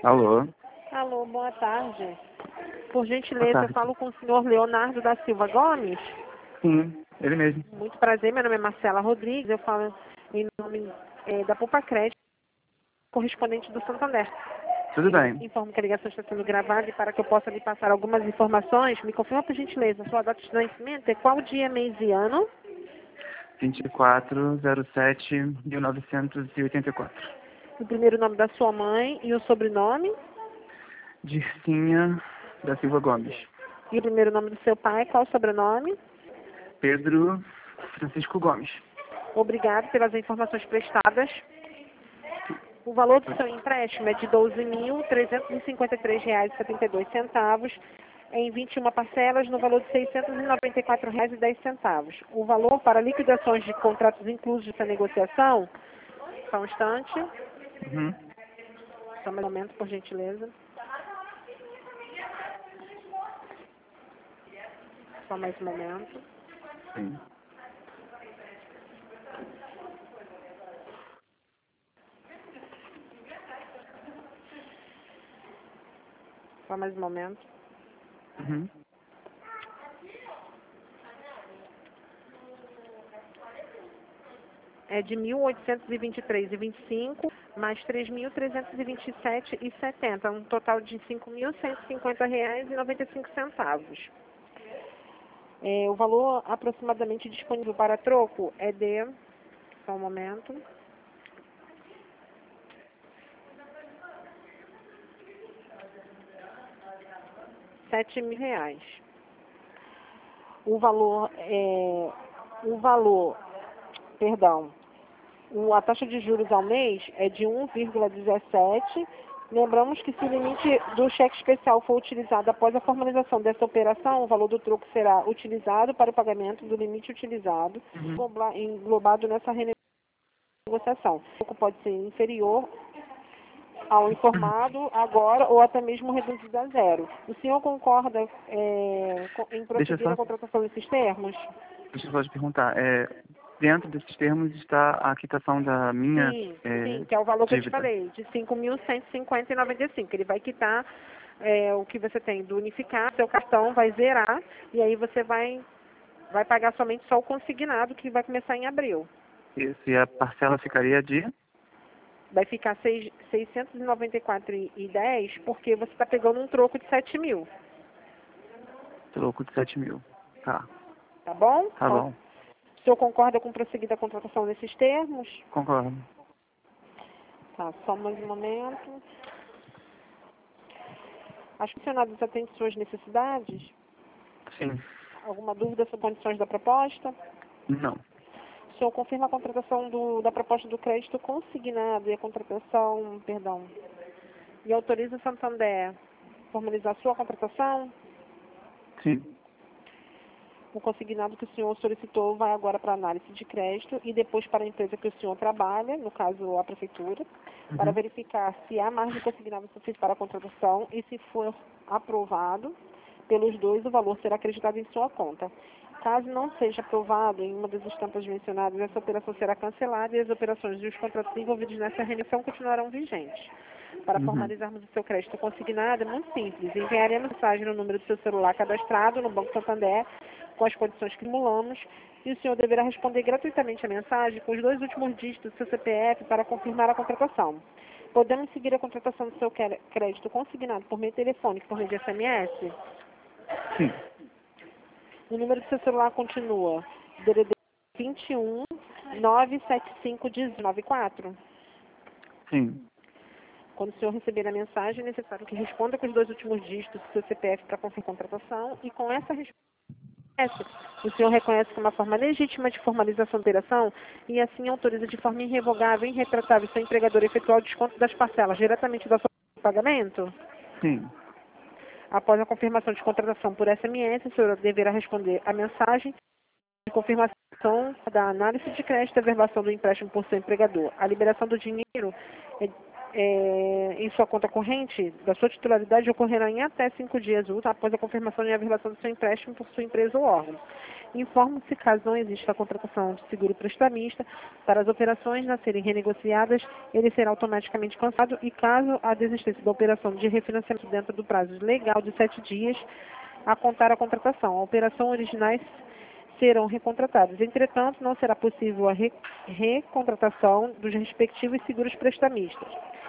Alô? Alô, boa tarde. Por Boa gentileza, eu tarde. falo com o senhor Leonardo da Silva Gomes. Sim, ele mesmo. Muito prazer, meu nome é Marcela Rodrigues, eu falo em nome da Poupa Crédito, correspondente do Santander. Tudo bem. Informo que a ligação está sendo gravada e para que eu possa lhe passar algumas informações, me confirma por gentileza, sua data de nascimento é qual dia, mês e ano? 24/07/1984. O primeiro nome da sua mãe e o sobrenome? Dircinha da Silva Gomes. E o primeiro nome do seu pai, qual o sobrenome? Pedro Francisco Gomes. Obrigado pelas informações prestadas. O valor do seu empréstimo é de R$ 12.353,72 em 21 parcelas no valor de R$ 694,10. O valor para liquidações de contratos inclusos dessa negociação, só um instante, Uhum. só um momento, por gentileza. Só mais um momento. Sim. Só mais um momento. Uhum. É de R$ 1.823,25 mais R$ 3.327,70, um total de R$ 5.150,95. O valor aproximadamente disponível para troco é de, só um momento, R$ 7.000. A taxa de juros ao mês é de 1,17. Lembramos que se o limite do cheque especial for utilizado após a formalização dessa operação, o valor do troco será utilizado para o pagamento do limite utilizado, englobado nessa renegociação. O troco pode ser inferior ao informado agora ou até mesmo reduzido a zero. O senhor concorda em Deixa eu prosseguir só, a contratação nesses termos? deixa eu só te perguntar. Dentro desses termos está a quitação da minha Sim, que é o valor que eu te dívida. falei, de R$ 5.150,95. Ele vai quitar o que você tem do unificado, seu cartão vai zerar, e aí você vai pagar somente só o consignado, que vai começar em abril. Isso, e a parcela ficaria de Vai ficar R$ 694,10, porque você está pegando um troco de 7.000, troco de 7.000. Tá, tá bom? tá bom. O senhor concorda com prosseguir da contratação nesses termos? Concordo. Tá, só mais um momento. As funcionárias atendem suas necessidades? Sim. Alguma dúvida sobre condições da proposta? Não. O senhor confirma a contratação da proposta do crédito consignado e a contratação, e autoriza o Santander a formalizar sua contratação? Sim. O consignado que o senhor solicitou vai agora para análise de crédito e depois para a empresa que o senhor trabalha, no caso a prefeitura, para Uhum. verificar se há margem consignada suficiente para a contratação e se for aprovado pelos dois, o valor será acreditado em sua conta. Caso não seja aprovado em uma das estampas mencionadas, essa operação será cancelada e as operações e os contratos envolvidos nessa rendição continuarão vigentes. Para Uhum. formalizarmos o seu crédito consignado, é muito simples. Enviaremos mensagem no número do seu celular cadastrado no Banco Santander com as condições que simulamos e o senhor deverá responder gratuitamente a mensagem com os 2 últimos dígitos do seu CPF para confirmar a contratação. Podemos seguir a contratação do seu crédito consignado por meio telefônico, por meio de SMS? Sim. O número do seu celular continua DDD 21 975 194. Sim. Quando o senhor receber a mensagem, é necessário que responda com os 2 últimos dígitos do seu CPF para confirmar a contratação e com essa resposta o senhor reconhece que é uma forma legítima de formalização da operação e assim autoriza de forma irrevogável e irretratável seu empregador a efetuar o desconto das parcelas diretamente da sua pagamento? Sim. Após a confirmação de contratação por SMS, o senhor deverá responder a mensagem de confirmação da análise de crédito e averbação do empréstimo por seu empregador. A liberação do dinheiro em sua conta corrente da sua titularidade ocorrerá em até 5 dias úteis após a confirmação de averbação do seu empréstimo por sua empresa ou órgão. Informo-se, caso não exista a contratação de seguro prestamista, para as operações a serem renegociadas, ele será automaticamente cancelado e, caso a desistência da operação de refinanciamento dentro do prazo legal de 7 dias, a contar a contratação. A operação originais serão recontratados. Entretanto, não será possível a recontratação dos respectivos seguros prestamistas.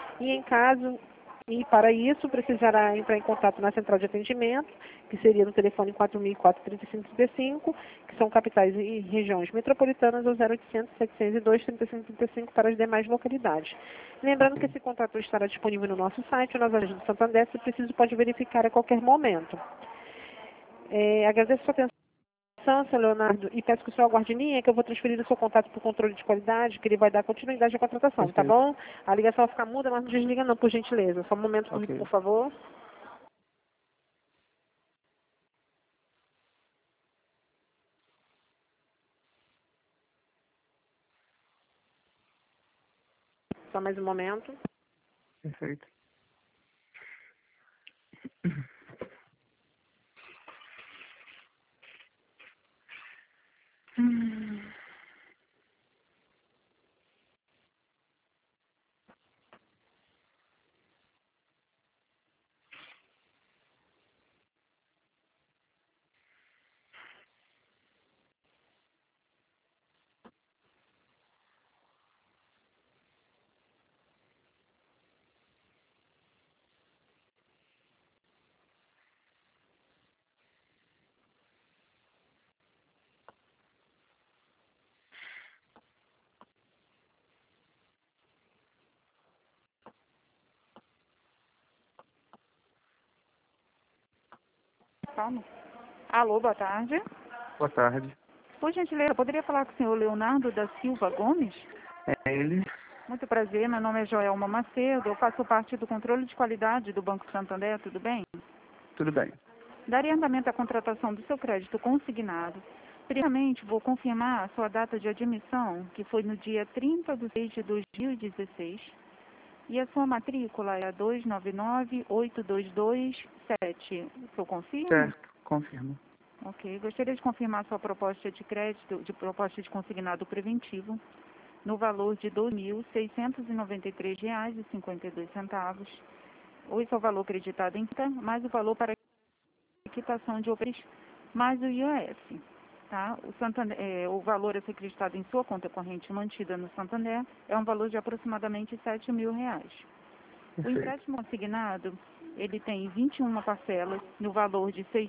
E para isso, precisará entrar em contato na central de atendimento, que seria no telefone 4004-3535, que são capitais e regiões metropolitanas, ou 0800-702-3535 para as demais localidades. Lembrando que esse contrato estará disponível no nosso site, nas agências do Santander, se preciso, pode verificar a qualquer momento. Agradeço a sua atenção, seu Leonardo, e peço que o senhor aguarde em linha, que eu vou transferir o seu contato para o controle de qualidade, que ele vai dar continuidade à contratação, tá bom? A ligação vai ficar muda, mas não desliga não, por gentileza. Só um momento comigo, por favor. Só mais um momento. Perfeito. Calma. Alô, boa tarde. Boa tarde. Por gentileza, poderia falar com o senhor Leonardo da Silva Gomes? É ele? Muito prazer, meu nome é Joelma Macedo, eu faço parte do controle de qualidade do Banco Santander, tudo bem? Tudo bem. Daria andamento à contratação do seu crédito consignado. Primeiramente, vou confirmar a sua data de admissão, que foi no dia 30 de 6 de 2016, e a sua matrícula é a 2998227. O senhor confirma? Certo, confirmo. Ok. Gostaria de confirmar a sua proposta de crédito, de proposta de consignado preventivo, no valor de R$ 2.693,52. Esse é o valor creditado em conta, mais o valor para quitação de operações, mais o IOF. Tá? O valor a ser acreditado em sua conta corrente mantida no Santander é um valor de aproximadamente R$ 7.000. O empréstimo consignado, ele tem 21 parcelas no valor de R$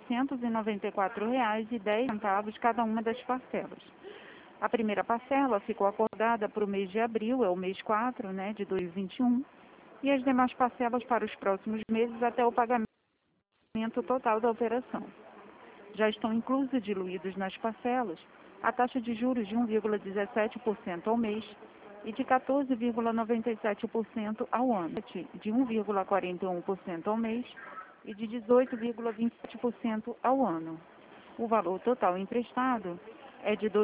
694,10 cada uma das parcelas. A primeira parcela ficou acordada para o mês de abril, é o mês 4, né, de 2021, e as demais parcelas para os próximos meses até o pagamento total da operação. Já estão inclusos e diluídos nas parcelas a taxa de juros de 1,17% ao mês e de 14,97% ao ano, de 1,41% ao mês e de 18,27% ao ano. O valor total emprestado é de R$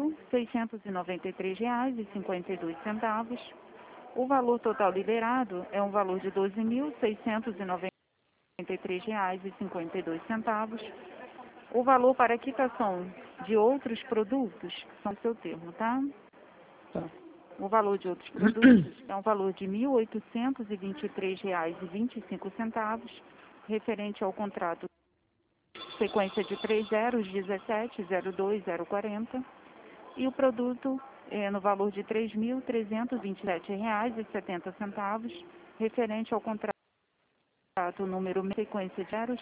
12.693,52. O valor total liberado é um valor de R$ 12.693,52. O valor para quitação de outros produtos são o seu termo, tá? Tá. O valor de outros produtos é um valor de R$ 1.823,25, referente ao contrato sequência de 3017-02-040, e o produto é no valor de R$ 3.327,70, referente ao contrato número sequência de zeros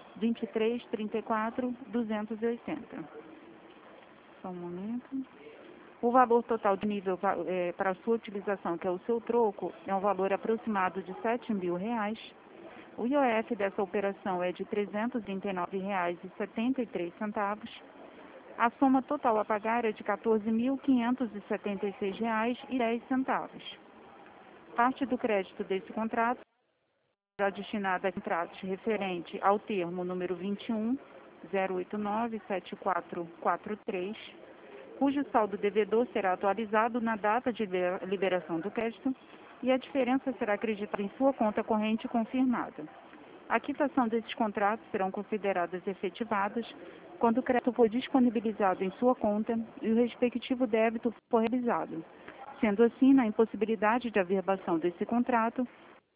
2334-280. Só um momento. O valor total de nível para a sua utilização, que é o seu troco, é um valor aproximado de R$ 7.000. O IOF dessa operação é de R$ 339,73. A soma total a pagar é de R$ 14.576,10. Parte do crédito desse contrato será destinada a contratos referente ao termo número 21.089.7443, cujo saldo devedor será atualizado na data de liberação do crédito e a diferença será acreditada em sua conta corrente confirmada. A quitação desses contratos serão consideradas efetivadas quando o crédito for disponibilizado em sua conta e o respectivo débito for realizado. Sendo assim, na impossibilidade de averbação desse contrato,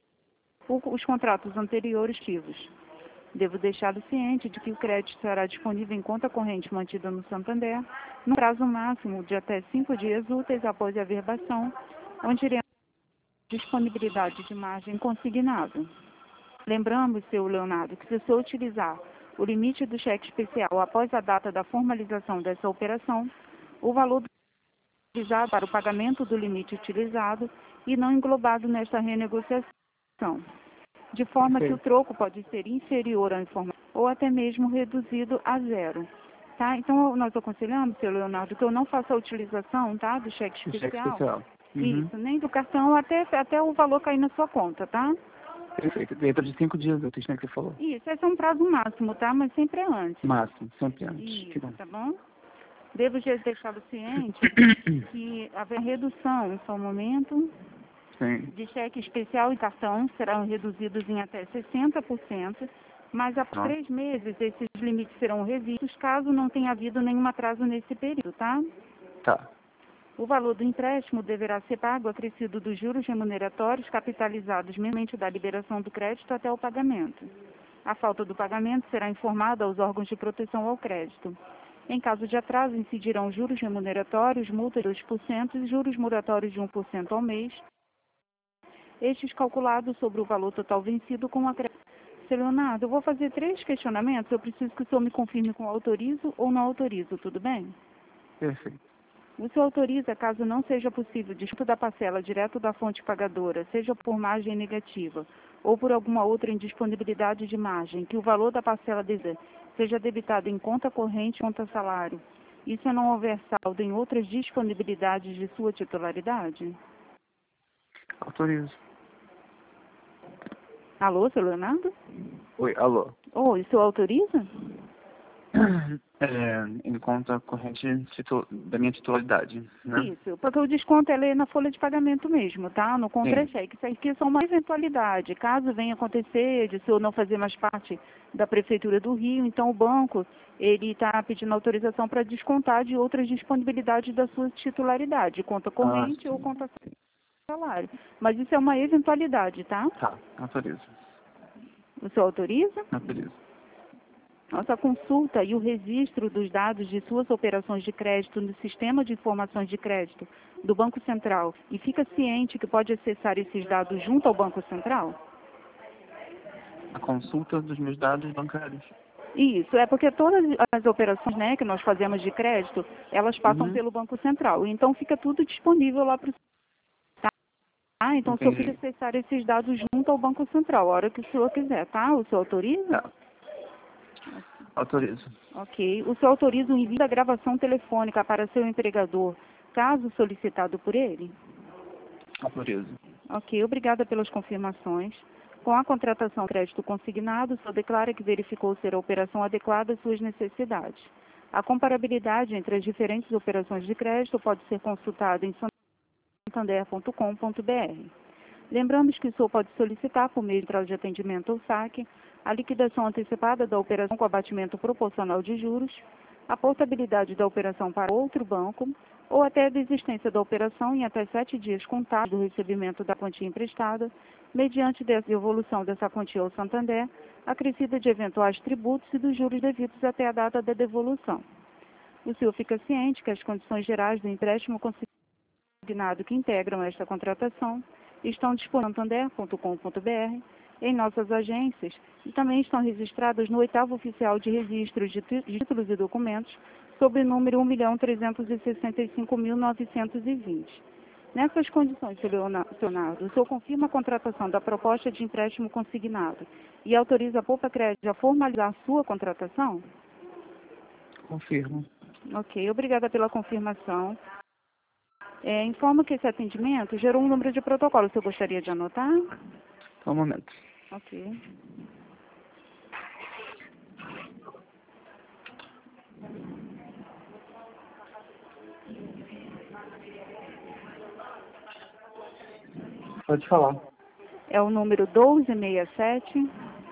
os contratos anteriores ativos. Devo deixá-lo ciente de que o crédito estará disponível em conta corrente mantida no Santander, no prazo máximo de até 5 dias úteis após a averbação, onde iremos disponibilidade de margem consignada. Lembramos, seu Leonardo, que se o senhor utilizar o limite do cheque especial após a data da formalização dessa operação, o valor utilizado para o pagamento do limite utilizado e não englobado nesta renegociação, de forma que o troco pode ser inferior à informação ou até mesmo reduzido a zero. Tá? Então, nós aconselhamos, seu Leonardo, que eu não faça a utilização, tá, do cheque especial. Isso, nem do cartão, até o valor cair na sua conta, tá? Perfeito. Dentro de 5 dias úteis, né, que você falou? Isso, esse é um prazo máximo, tá? Mas sempre é antes. Máximo, sempre antes. Que Isso, bom. tá bom? Devo deixá-lo ciente que haver redução, só um momento, Sim. de cheque especial e cartão serão reduzidos em até 60%, mas após 3 meses esses limites serão revistos caso não tenha havido nenhum atraso nesse período, tá? Tá. O valor do empréstimo deverá ser pago acrescido dos juros remuneratórios capitalizados mensalmente da liberação do crédito até o pagamento. A falta do pagamento será informada aos órgãos de proteção ao crédito. Em caso de atraso, incidirão juros remuneratórios, multa de 2% e juros moratórios de 1% ao mês, estes calculados sobre o valor total vencido com a crédito. Seu Leonardo, eu vou fazer 3 questionamentos, eu preciso que o senhor me confirme com autorizo ou não autorizo, tudo bem? Perfeito. O senhor autoriza, caso não seja possível desconto da parcela direto da fonte pagadora, seja por margem negativa ou por alguma outra indisponibilidade de margem, que o valor da parcela seja debitado em conta corrente, conta salário, e se não houver saldo em outras disponibilidades de sua titularidade? Autorizo. Alô, seu Leonardo? Oi, alô. Oi, o senhor autoriza? Em conta corrente da minha titularidade, né? Isso, porque o desconto é na folha de pagamento mesmo, tá? No contra-cheque. Isso aqui é só uma eventualidade. Caso venha acontecer de o senhor não fazer mais parte da Prefeitura do Rio, então o banco ele está pedindo autorização para descontar de outras disponibilidades da sua titularidade, conta corrente ou conta salário. Mas isso é uma eventualidade, tá? Tá, autorizo. O senhor autoriza? Autorizo. Nossa consulta e o registro dos dados de suas operações de crédito no Sistema de Informações de Crédito do Banco Central e fica ciente que pode acessar esses dados junto ao Banco Central? A consulta dos meus dados bancários. Isso, é porque todas as operações, né, que nós fazemos de crédito, elas passam pelo Banco Central. Então fica tudo disponível lá para o senhor. Tá? Então o senhor pode acessar esses dados junto ao Banco Central, a hora que o senhor quiser, tá? O senhor autoriza? Tá. Autorizo. Ok. O senhor autoriza o envio da gravação telefônica para seu empregador, caso solicitado por ele? Autorizo. Ok. Obrigada pelas confirmações. Com a contratação de crédito consignado, o senhor declara que verificou ser a operação adequada às suas necessidades. A comparabilidade entre as diferentes operações de crédito pode ser consultada em santander.com.br. Lembramos que o senhor pode solicitar, por meio de atendimento ou saque, a liquidação antecipada da operação com abatimento proporcional de juros, a portabilidade da operação para outro banco, ou até a desistência da operação em até 7 dias contados do recebimento da quantia emprestada, mediante devolução dessa quantia ao Santander, acrescida de eventuais tributos e dos juros devidos até a data da devolução. O senhor fica ciente que as condições gerais do empréstimo consignado que integram esta contratação estão disponíveis em santander.com.br, em nossas agências, e também estão registradas no 8º Oficial de Registro de Títulos e Documentos, sob o número 1.365.920. Nessas condições, Sr. Leonardo, o senhor confirma a contratação da proposta de empréstimo consignado e autoriza a Poupa Crédito a formalizar sua contratação? Confirmo. Ok, obrigada pela confirmação. Informo que esse atendimento gerou um número de protocolo. O senhor gostaria de anotar? Só um momento. Ok. Pode falar. É o número 1267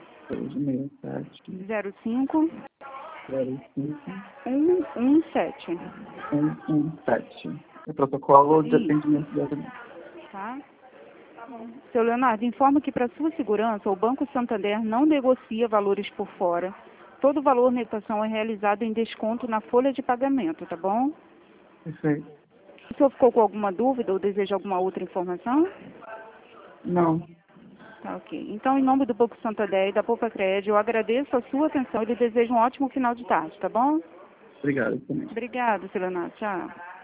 267 05 05 117. 117. É protocolo de Isso. atendimento da... Tá? Seu Leonardo, informa que para sua segurança, o Banco Santander não negocia valores por fora. Todo valor negociação é realizado em desconto na folha de pagamento, tá bom? Perfeito. O senhor ficou com alguma dúvida ou deseja alguma outra informação? Não. Tá, ok. Então, em nome do Banco Santander e da Poupa Crédito, eu agradeço a sua atenção e lhe desejo um ótimo final de tarde, tá bom? Obrigado também. Obrigada, seu Leonardo. Tchau.